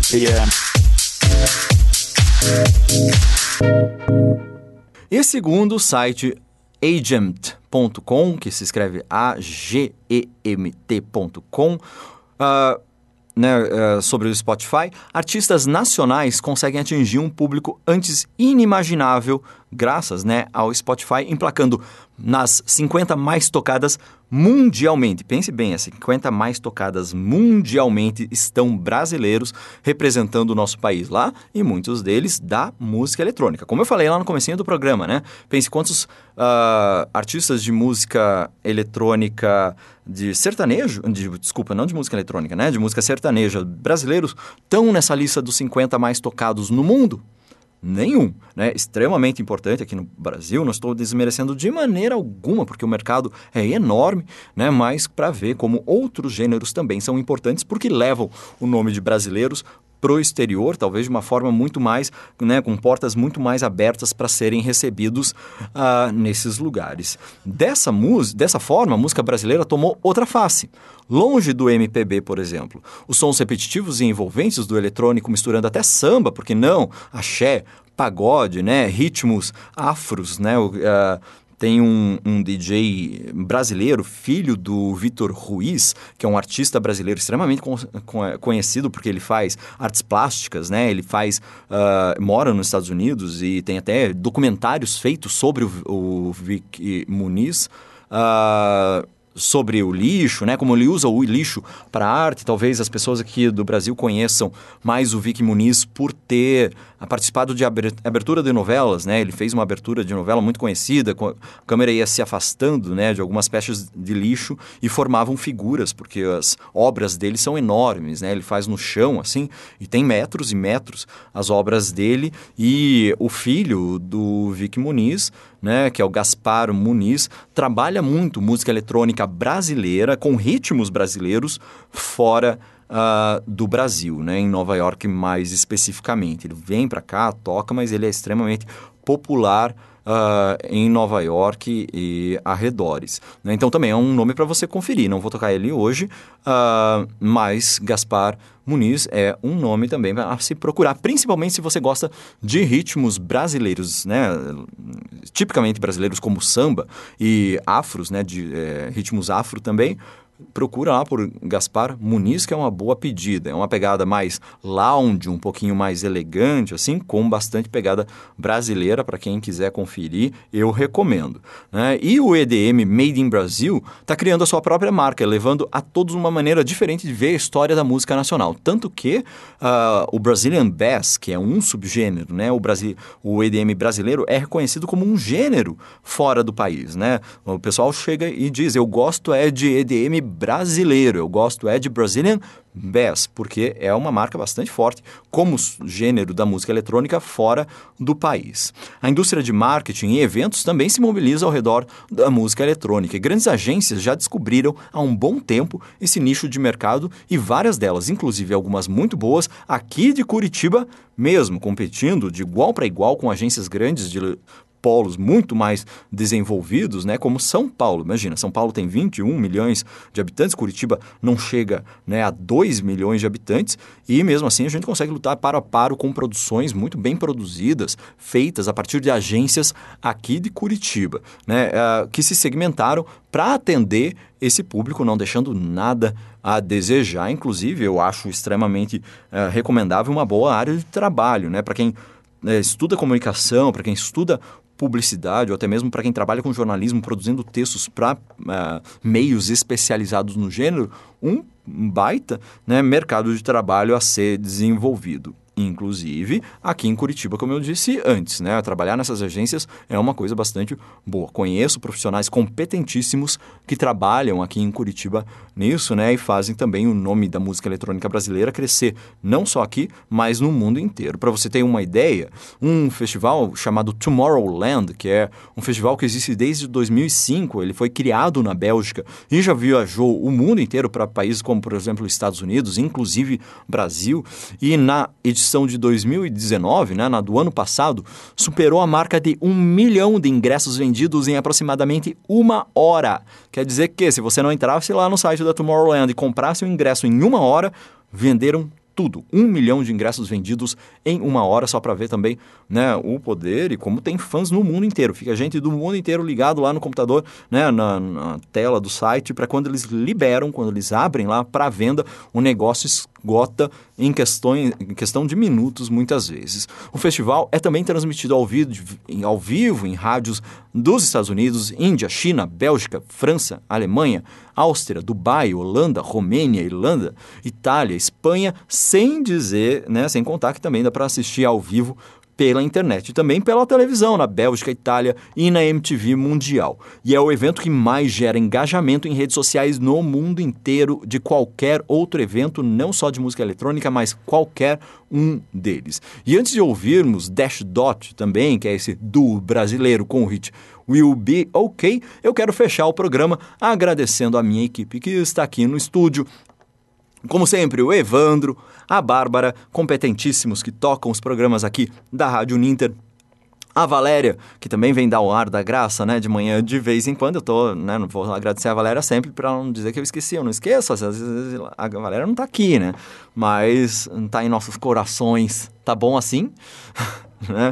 Yeah. E segundo o site agent ponto com, que se escreve A G E M T ponto com, uh, né, uh, sobre o Spotify, artistas nacionais conseguem atingir um público antes inimaginável graças, né, ao Spotify, emplacando nas cinquenta mais tocadas mundialmente. Pense bem, as cinquenta mais tocadas mundialmente estão brasileiros representando o nosso país lá, e muitos deles da música eletrônica. Como eu falei lá no comecinho do programa, né? Pense quantos uh, artistas de música eletrônica de sertanejo, de, desculpa, não de música eletrônica, né? De música sertaneja brasileiros estão nessa lista dos cinquenta mais tocados no mundo. Nenhum, né? Extremamente importante aqui no Brasil, não estou desmerecendo de maneira alguma, porque o mercado é enorme, né? Mas para ver como outros gêneros também são importantes, porque levam o nome de brasileiros pro exterior, talvez de uma forma muito mais, né, com portas muito mais abertas para serem recebidos uh, nesses lugares. Dessa, mus- dessa forma, a música brasileira tomou outra face. Longe do M P B, por exemplo. Os sons repetitivos e envolventes do eletrônico, misturando até samba, porque não, axé, pagode, né, ritmos afros, né, uh, tem um, um D J brasileiro, filho do Vitor Ruiz, que é um artista brasileiro extremamente con- con- conhecido porque ele faz artes plásticas, né? Ele faz, uh, mora nos Estados Unidos e tem até documentários feitos sobre o, o Vic Muniz, uh, sobre o lixo, né? Como ele usa o lixo para arte. Talvez as pessoas aqui do Brasil conheçam mais o Vic Muniz por ter participado de abertura de novelas, né? Ele fez uma abertura de novela muito conhecida, a câmera ia se afastando, né, de algumas peças de lixo e formavam figuras, porque as obras dele são enormes, né? Ele faz no chão, assim, e tem metros e metros as obras dele, e o filho do Vic Muniz, né, que é o Gaspar Muniz, trabalha muito música eletrônica brasileira, com ritmos brasileiros, fora Uh, do Brasil, né, em Nova York mais especificamente. Ele vem para cá, toca, mas ele é extremamente popular uh, em Nova York e arredores, né? Então também é um nome para você conferir. Não vou tocar ele hoje, uh, mas Gaspar Muniz é um nome também para se procurar, principalmente se você gosta de ritmos brasileiros, né, tipicamente brasileiros como samba e afros, né, de é, ritmos afro também. Procura lá por Gaspar Muniz, que é uma boa pedida. É uma pegada mais lounge, um pouquinho mais elegante, assim, com bastante pegada brasileira. Para quem quiser conferir, eu recomendo, né? E o E D M Made in Brasil está criando a sua própria marca, levando a todos uma maneira diferente de ver a história da música nacional. Tanto que uh, o Brazilian Bass, que é um subgênero, né? O, Brasi- o E D M brasileiro é reconhecido como um gênero fora do país, né? O pessoal chega e diz, eu gosto é de E D M brasileiro, eu gosto é de Brazilian Bass, porque é uma marca bastante forte como gênero da música eletrônica fora do país. A indústria de marketing e eventos também se mobiliza ao redor da música eletrônica, e grandes agências já descobriram há um bom tempo esse nicho de mercado, e várias delas, inclusive algumas muito boas, aqui de Curitiba mesmo, competindo de igual para igual com agências grandes de polos muito mais desenvolvidos, né, como São Paulo. Imagina, São Paulo tem vinte e um milhões de habitantes, Curitiba não chega, né, a dois milhões de habitantes, e mesmo assim a gente consegue lutar paro a paro com produções muito bem produzidas, feitas a partir de agências aqui de Curitiba, né, uh, que se segmentaram para atender esse público, não deixando nada a desejar. Inclusive, eu acho extremamente uh, recomendável uma boa área de trabalho, né, para quem uh, estuda comunicação, para quem estuda publicidade, ou até mesmo para quem trabalha com jornalismo, produzindo textos para uh, meios especializados no gênero, um baita, né, mercado de trabalho a ser desenvolvido. Inclusive, aqui em Curitiba, como eu disse antes, né, trabalhar nessas agências é uma coisa bastante boa. Conheço profissionais competentíssimos que trabalham aqui em Curitiba nisso, né, e fazem também o nome da música eletrônica brasileira crescer, não só aqui, mas no mundo inteiro. Para você ter uma ideia, um festival chamado Tomorrowland, que é um festival que existe desde dois mil e cinco, ele foi criado na Bélgica e já viajou o mundo inteiro para países como, por exemplo, os Estados Unidos, inclusive Brasil, e na edição de dois mil e dezenove, né, na do ano passado, superou a marca de um milhão de ingressos vendidos em aproximadamente uma hora. Quer dizer que se você não entrasse lá no site da Tomorrowland e comprasse o ingresso em uma hora, venderam tudo. Um milhão de ingressos vendidos em uma hora, só para ver também, né, o poder e como tem fãs no mundo inteiro. Fica gente do mundo inteiro ligado lá no computador, né, na, na tela do site, para quando eles liberam, quando eles abrem lá para venda, o negócio esgota em questão, em questão de minutos, muitas vezes. O festival é também transmitido ao vivo, ao vivo em rádios dos Estados Unidos, Índia, China, Bélgica, França, Alemanha, Áustria, Dubai, Holanda, Romênia, Irlanda, Itália, Espanha, sem dizer, né, sem contar que também dá para assistir ao vivo pela internet e também pela televisão, na Bélgica, Itália e na M T V Mundial. E é o evento que mais gera engajamento em redes sociais no mundo inteiro de qualquer outro evento, não só de música eletrônica, mas qualquer um deles. E antes de ouvirmos Dash Dot também, que é esse duo brasileiro com o hit Will Be Okay, eu quero fechar o programa agradecendo a minha equipe que está aqui no estúdio. Como sempre, o Evandro, a Bárbara, competentíssimos que tocam os programas aqui da Rádio Uninter. A Valéria, que também vem dar o ar da graça, né, de manhã de vez em quando. Eu tô, né, não vou agradecer a Valéria sempre para não dizer que eu esqueci. Eu não esqueço, às vezes a Valéria não tá aqui, né? Mas tá em nossos corações. Tá bom assim? né?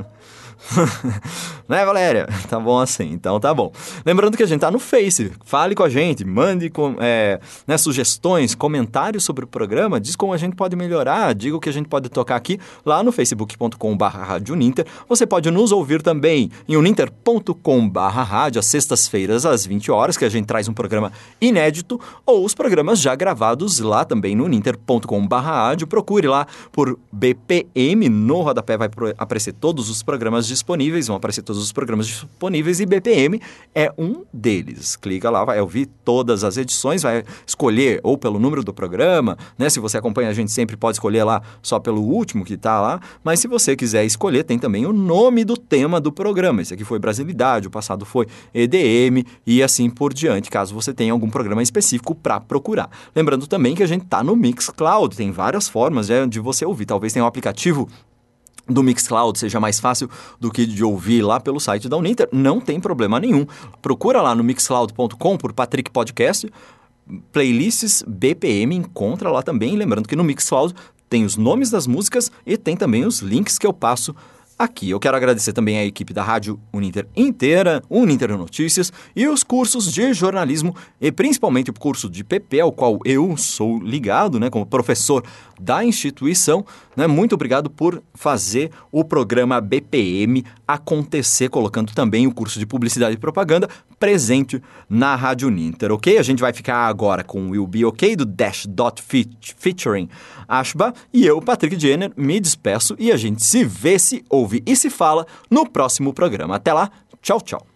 Né, Valéria? Tá bom assim, então tá bom. Lembrando que a gente tá no Face, fale com a gente, mande com, é, né, sugestões, comentários sobre o programa, diz como a gente pode melhorar, diga o que a gente pode tocar aqui lá no facebook ponto com barra rádio uninter. Você pode nos ouvir também em uninter ponto com barra rádio às sextas-feiras às vinte horas, que a gente traz um programa inédito, ou os programas já gravados lá também no uninter ponto com barra rádio. Procure lá por B P M, no rodapé vai aparecer todos os programas disponíveis, vão aparecer todos os programas disponíveis e B P M é um deles. Clica lá, vai ouvir todas as edições, vai escolher ou pelo número do programa, né? Se você acompanha a gente sempre pode escolher lá só pelo último que tá lá, mas se você quiser escolher, tem também o nome do tema do programa. Esse aqui foi Brasilidade, o passado foi E D M e assim por diante, caso você tenha algum programa específico para procurar. Lembrando também que a gente tá no Mixcloud, tem várias formas, né, de você ouvir. Talvez tenha um aplicativo do Mixcloud seja mais fácil do que de ouvir lá pelo site da Uninter, não tem problema nenhum. Procura lá no mixcloud ponto com por Patrick Podcast, playlists B P M, encontra lá também. Lembrando que no Mixcloud tem os nomes das músicas e tem também os links que eu passo aqui. Eu quero agradecer também a equipe da Rádio Uninter inteira, Uninter Notícias e os cursos de jornalismo e principalmente o curso de P P, ao qual eu sou ligado, né, como professor da instituição. Né? Muito obrigado por fazer o programa B P M acontecer, colocando também o curso de Publicidade e Propaganda presente na Rádio Uninter, ok? A gente vai ficar agora com Will Be Okay, do Dash Dot feat- featuring Ashba, e eu, Patrick Jenner, me despeço e a gente se vê, se ouve e se fala no próximo programa. Até lá, tchau, tchau.